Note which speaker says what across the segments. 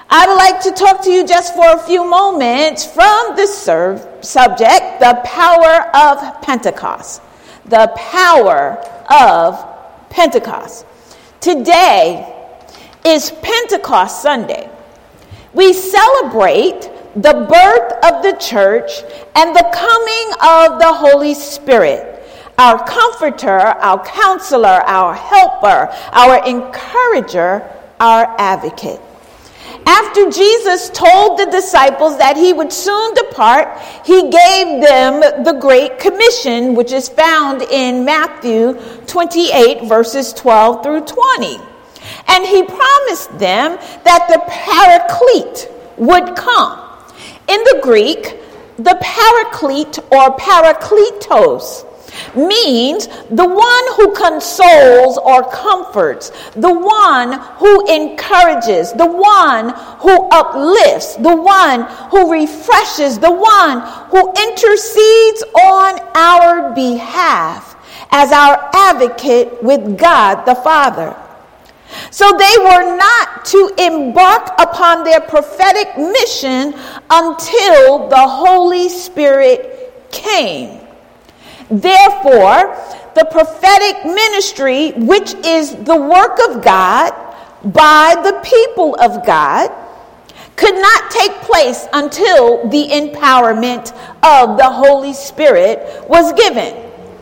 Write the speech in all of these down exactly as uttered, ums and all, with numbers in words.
Speaker 1: I would like to talk to you just for a few moments from this serve, subject, the power of Pentecost. The power of Pentecost. Today is Pentecost Sunday. We celebrate the birth of the church and the coming of the Holy Spirit, our comforter, our counselor, our helper, our encourager, our advocate. After Jesus told the disciples that he would soon depart, he gave them the Great Commission, which is found in Matthew twenty-eight, verses twelve through twenty. And he promised them that the Paraclete would come. In the Greek, the Paraclete or Parakletos means the one who consoles or comforts, the one who encourages, the one who uplifts, the one who refreshes, the one who intercedes on our behalf as our advocate with God the Father. So they were not to embark upon their prophetic mission until the Holy Spirit came. Therefore, the prophetic ministry, which is the work of God by the people of God, could not take place until the empowerment of the Holy Spirit was given.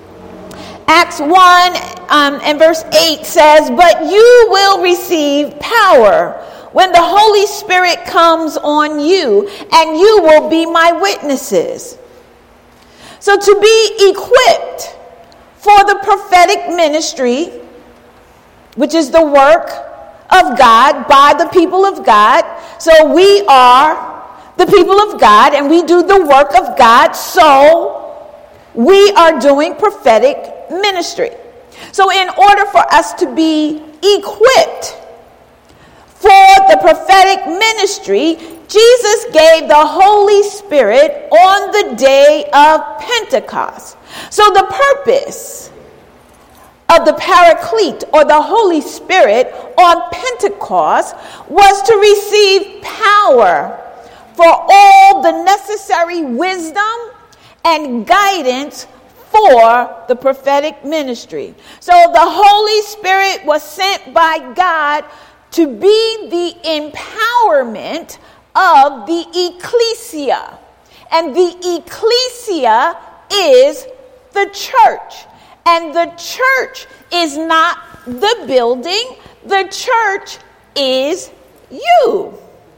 Speaker 1: Acts one um, and verse eight says, "But you will receive power when the Holy Spirit comes on you, and you will be my witnesses." So to be equipped for the prophetic ministry, which is the work of God by the people of God. So we are the people of God and we do the work of God. So we are doing prophetic ministry. So in order for us to be equipped for the prophetic ministry, Jesus gave the Holy Spirit on the day of Pentecost. So the purpose of the Paraclete or the Holy Spirit on Pentecost was to receive power for all the necessary wisdom and guidance for the prophetic ministry. So the Holy Spirit was sent by God to be the empowerment of the ecclesia. And the ecclesia is the church. And the church is not the building. The church is you.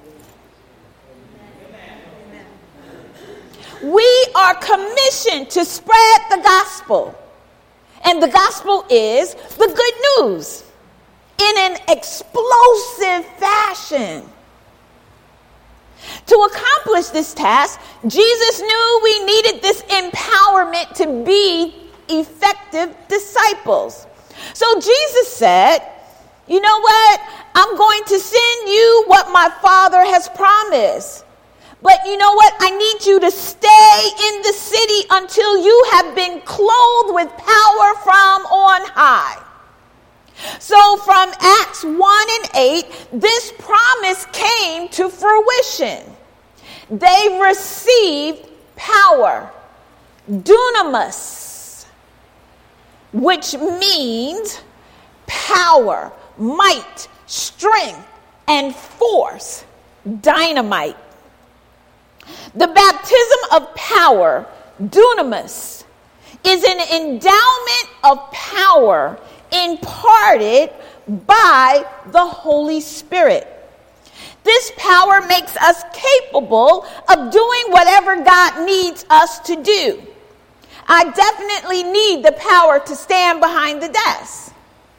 Speaker 1: We are commissioned to spread the gospel. And the gospel is the good news in an explosive fashion. To accomplish this task, Jesus knew we needed this empowerment to be effective disciples. So Jesus said, you know what? I'm going to send you what my Father has promised. But you know what? I need you to stay in the city until you have been clothed with power from on high. So from Acts one and eight, this promise came to fruition. They received power, dunamis, which means power, might, strength, and force, dynamite. The baptism of power, dunamis, is an endowment of power imparted by the Holy Spirit. This power makes us capable of doing whatever God needs us to do. I definitely need the power to stand behind the desk.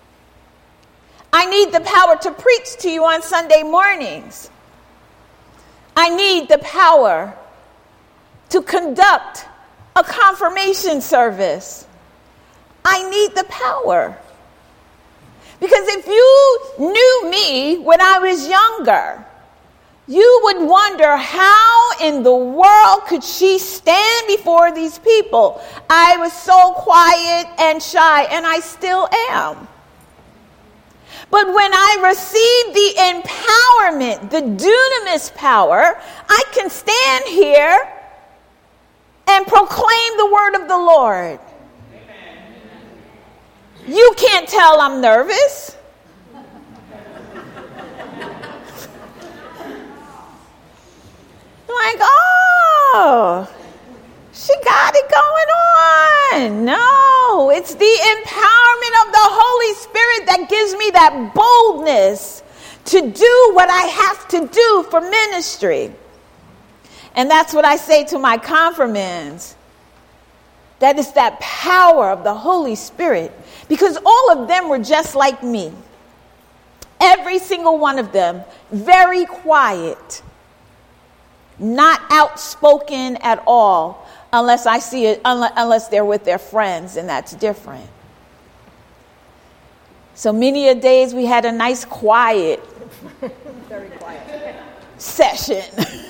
Speaker 1: I need the power to preach to you on Sunday mornings. I need the power to conduct a confirmation service. I need the power. Because if you knew me when I was younger, you would wonder how in the world could she stand before these people? I was so quiet and shy, and I still am. But when I receive the empowerment, the dunamis power, I can stand here and proclaim the word of the Lord. Amen. You can't tell I'm nervous. Like, oh, she got it going on. No, it's the empowerment of the Holy Spirit that gives me that boldness to do what I have to do for ministry. And that's what I say to my confirmands. That is that power of the Holy Spirit. Because all of them were just like me. Every single one of them, very quiet. Not outspoken at all, unless I see it, unless, unless they're with their friends, and that's different. So many a days we had a nice quiet, very quiet session.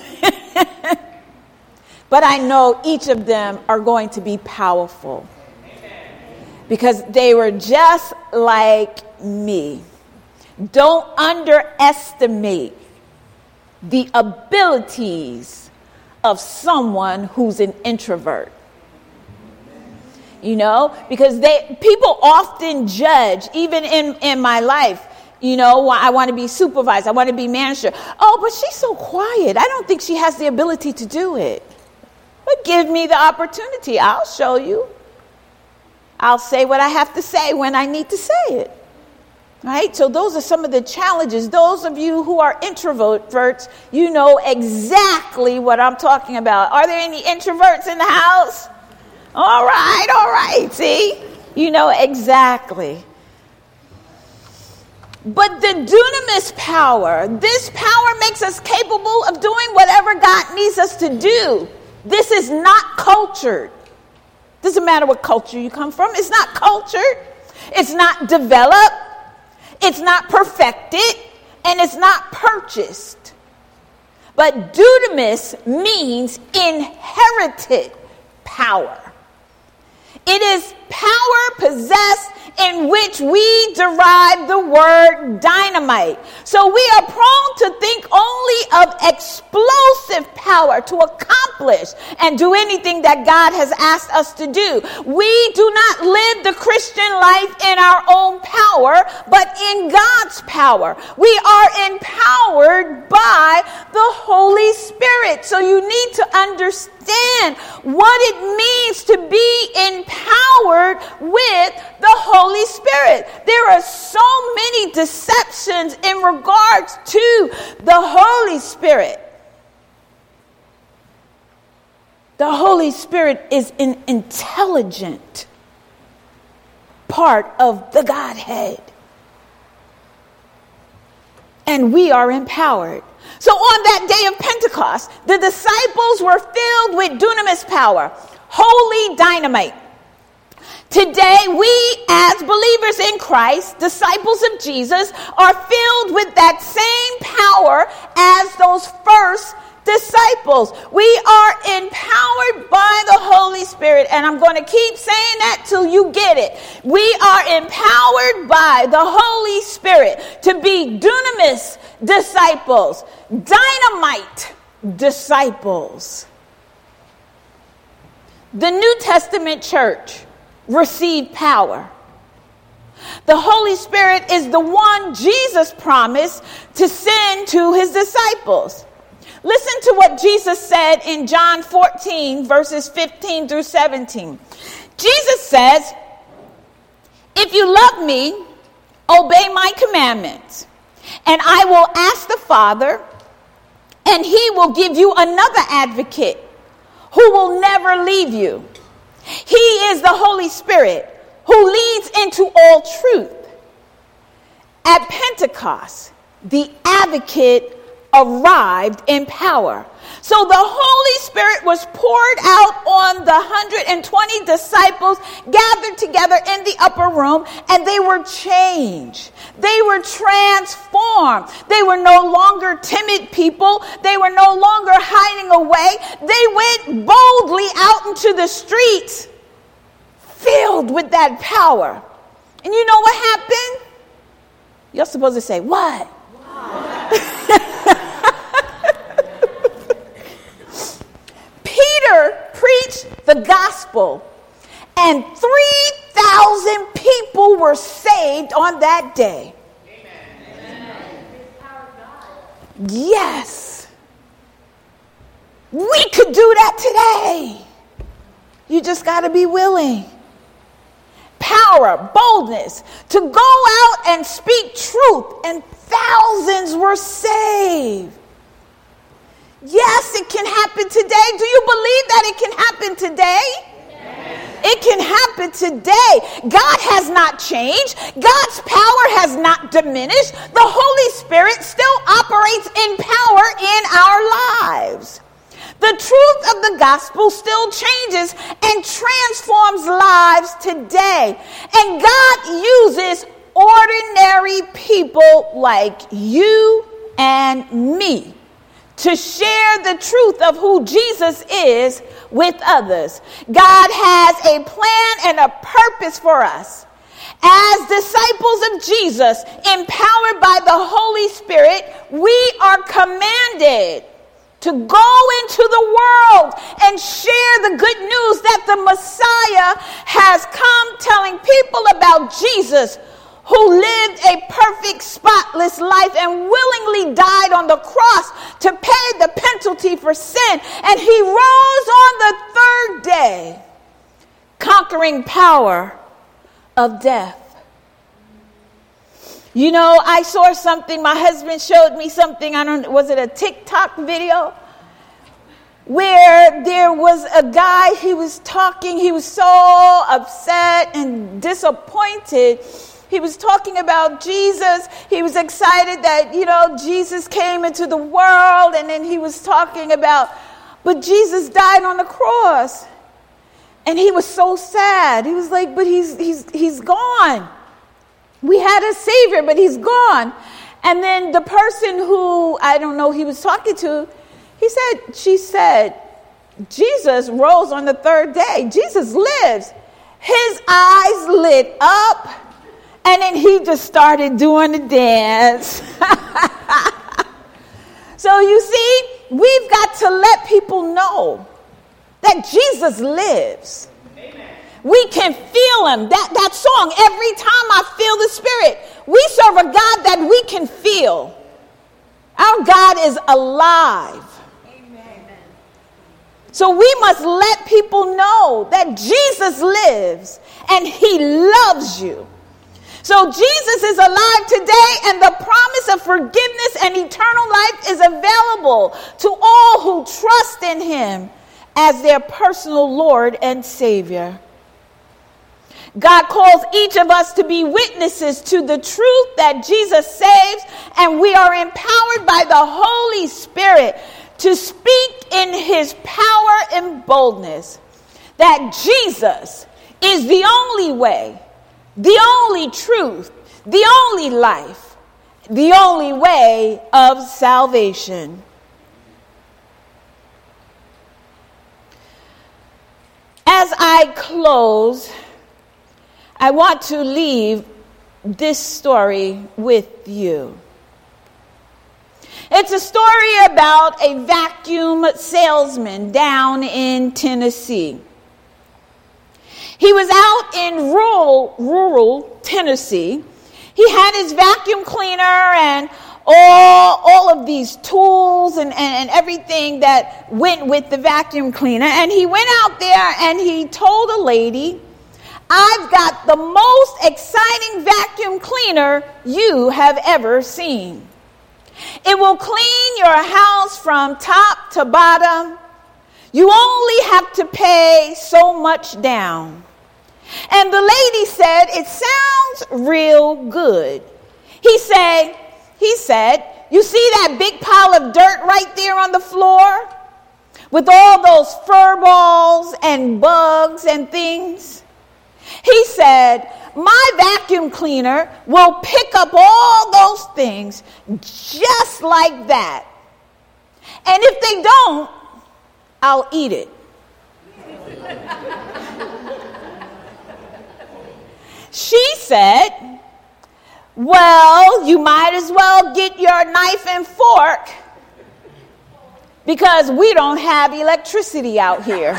Speaker 1: But I know each of them are going to be powerful because they were just like me. Don't underestimate the abilities of someone who's an introvert. You know, because they people often judge, even in, in my life, you know, I want to be supervised, I want to be manager. Oh, but she's so quiet. I don't think she has the ability to do it. But give me the opportunity. I'll show you. I'll say what I have to say when I need to say it. Right? So those are some of the challenges. Those of you who are introverts, you know exactly what I'm talking about. Are there any introverts in the house? All right, all right. See? You know exactly. But the dunamis power, this power makes us capable of doing whatever God needs us to do. This is not cultured. Doesn't matter what culture you come from. It's not cultured. It's not developed. It's not perfected, and it's not purchased. But dunamis means inherited power. It is power possessed in which we derive the word dynamite. So we are prone to think only of explosive power to accomplish and do anything that God has asked us to do. We do not live the Christian life in our own power, but in God's power. We are empowered by the Holy Spirit. So you need to understand what it means to be empowered with the Holy Spirit. There are so many deceptions in regards to the Holy Spirit. The Holy Spirit is an intelligent part of the Godhead. And we are empowered. So on that day of Pentecost, the disciples were filled with dunamis power, holy dynamite. Today, we as believers in Christ, disciples of Jesus, are filled with that same power as those first disciples. We are empowered by the Holy Spirit, and I'm going to keep saying that till you get it. We are empowered by the Holy Spirit to be dunamis disciples, dynamite disciples. The New Testament church received power. The Holy Spirit is the one Jesus promised to send to his disciples. Listen to what Jesus said in John fourteen, verses fifteen through seventeen. Jesus says, "If you love me, obey my commandments, and I will ask the Father, and he will give you another advocate who will never leave you. He is the Holy Spirit who leads into all truth." At Pentecost, the advocate arrived in power. So the Holy Spirit was poured out on the one hundred twenty disciples gathered together in the upper room, and they were changed. They were transformed. They were no longer timid people. They were no longer hiding away. They went boldly out into the streets, filled with that power. And you know what happened? You're supposed to say, what? Peter preached the gospel, and three thousand people were saved on that day. Amen. Yes. We could do that today. You just got to be willing. Power, boldness to go out and speak truth, and thousands were saved. Yes, it can happen today. Do you believe that it can happen today? Yes. It can happen today. God has not changed. God's power has not diminished. The Holy Spirit still operates in power in our lives. The truth of the gospel still changes and transforms lives today. And God uses ordinary people like you and me to share the truth of who Jesus is with others. God has a plan and a purpose for us. As disciples of Jesus, empowered by the Holy Spirit, we are commanded to go into the world and share the good news that the Messiah has come, telling people about Jesus, who lived a perfect, spotless life and willingly died on the cross to pay the penalty for sin. And he rose on the third day, conquering power of death. You know, I saw something, my husband showed me something, I don't, was it a TikTok video? Where there was a guy, he was talking, he was so upset and disappointed. He was talking about Jesus. He was excited that, you know, Jesus came into the world, and then he was talking about, but Jesus died on the cross. And he was so sad. He was like, but he's he's he's gone. We had a Savior, but he's gone. And then the person who, I don't know, he was talking to, he said, she said, Jesus rose on the third day. Jesus lives. His eyes lit up, and then he just started doing the dance. So you see, we've got to let people know that Jesus lives. Amen. We can feel him. That, that song, every time I feel the Spirit. We serve a God that we can feel. Our God is alive. Amen. So we must let people know that Jesus lives and he loves you. So Jesus is alive today, and the promise of forgiveness and eternal life is available to all who trust in him as their personal Lord and Savior. God calls each of us to be witnesses to the truth that Jesus saves, and we are empowered by the Holy Spirit to speak in his power and boldness that Jesus is the only way, the only truth, the only life, the only way of salvation. As I close, I want to leave this story with you. It's a story about a vacuum salesman down in Tennessee. He was out in rural, rural Tennessee. He had his vacuum cleaner and all, all of these tools and, and, and everything that went with the vacuum cleaner. And he went out there and he told a lady, I've got the most exciting vacuum cleaner you have ever seen. It will clean your house from top to bottom. You only have to pay so much down. And the lady said, it sounds real good. He said, he said, you see that big pile of dirt right there on the floor? With all those fur balls and bugs and things? He said, my vacuum cleaner will pick up all those things just like that. And if they don't, I'll eat it. She said, Well, you might as well get your knife and fork because we don't have electricity out here.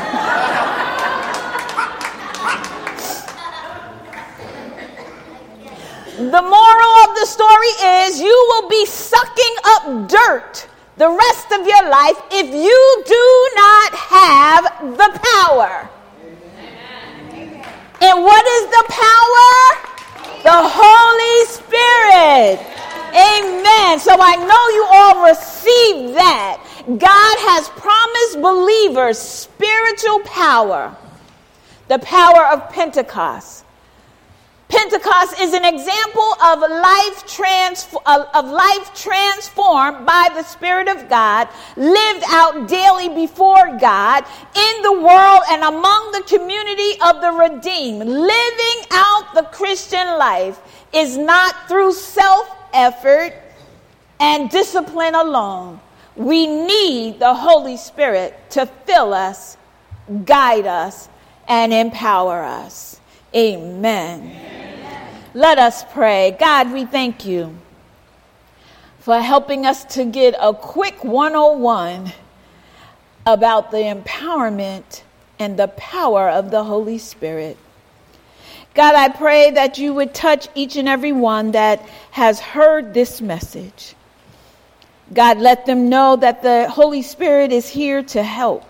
Speaker 1: The moral of the story is you will be sucking up dirt the rest of your life if you do not have the power. Amen. And what is the power? The Holy Spirit. Amen. So I know you all received that. God has promised believers spiritual power, the power of Pentecost. Pentecost is an example of life trans- of life transformed by the Spirit of God, lived out daily before God, in the world and among the community of the redeemed. Living out the Christian life is not through self-effort and discipline alone. We need the Holy Spirit to fill us, guide us, and empower us. Amen. Amen. Let us pray. God, we thank you for helping us to get a quick one oh one about the empowerment and the power of the Holy Spirit. God, I pray that you would touch each and every one that has heard this message. God, let them know that the Holy Spirit is here to help.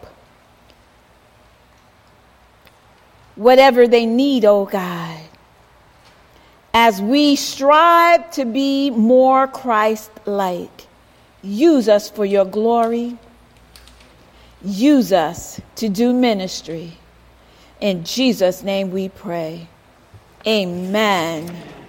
Speaker 1: Whatever they need, oh God, as we strive to be more Christ-like, use us for your glory. Use us to do ministry. In Jesus' name we pray. Amen.